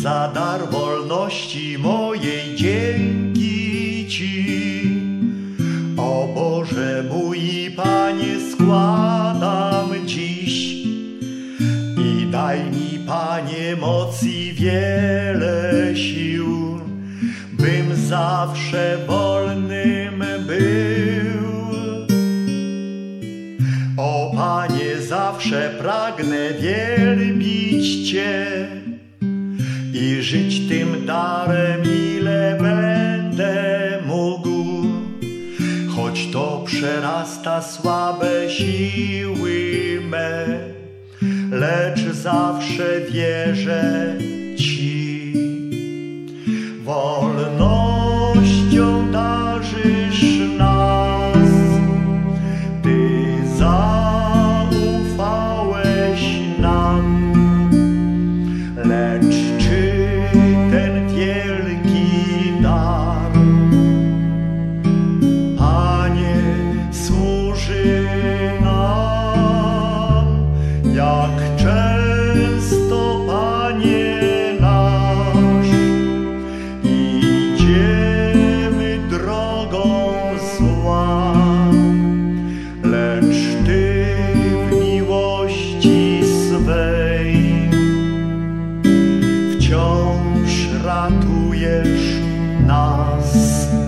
za dar wolności mojej dzięki Ci. O Boże mój Panie, składam dziś i daj mi, Panie, moc i wiele sił, bym zawsze wolnym był. O Panie, zawsze pragnę wielbić Cię i żyć tym darem, ile będę mógł, choć to przerasta słabe siły me, lecz zawsze wierzę Ci. Wolnością darzysz nas, Ty zaufałeś nam, lecz czy ten wielki dar, Panie, służy nam? Jak często, Panie nasz, idziemy drogą zła, lecz Ty w miłości swej wciąż ratujesz nas.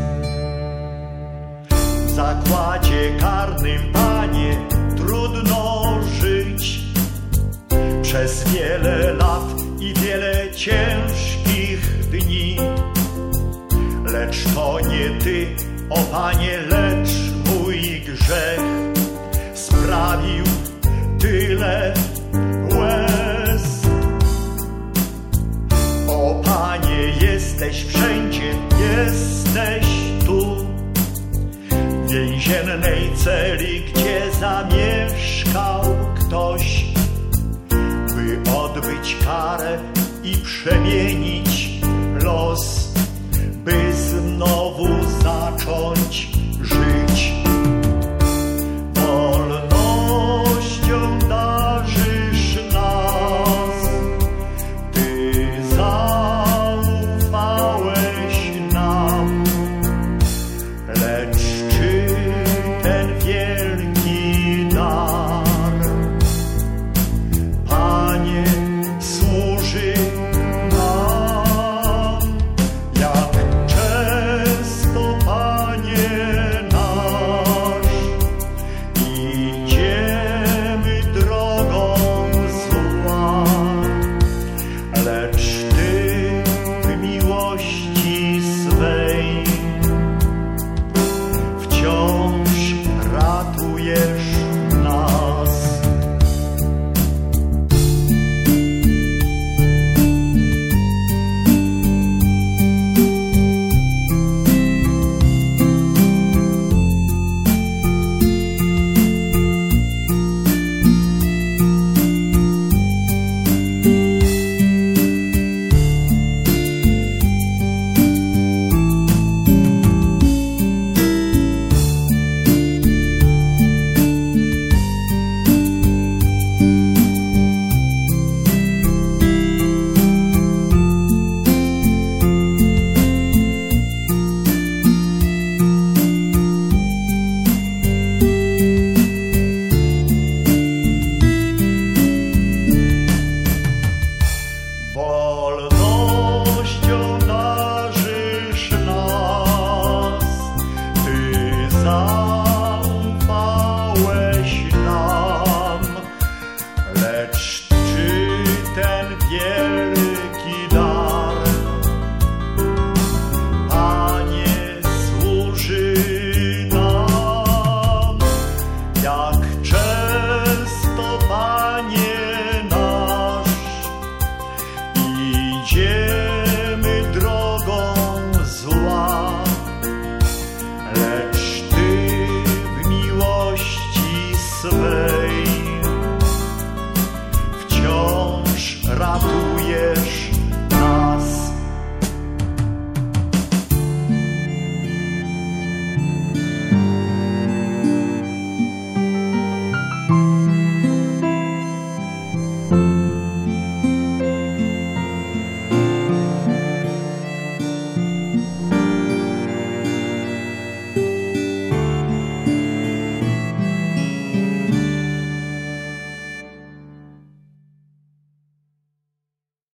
W zakładzie karnym, Panie, trudno żyć przez wiele lat i wiele ciężkich dni, lecz to nie Ty, o Panie, lecz mój grzech sprawił tyle łez. O Panie, jesteś wszędzie, jesteś tu, w więziennej celi, gdzie zamieszkał ktoś, by odbyć karę i przemienić los, by znowu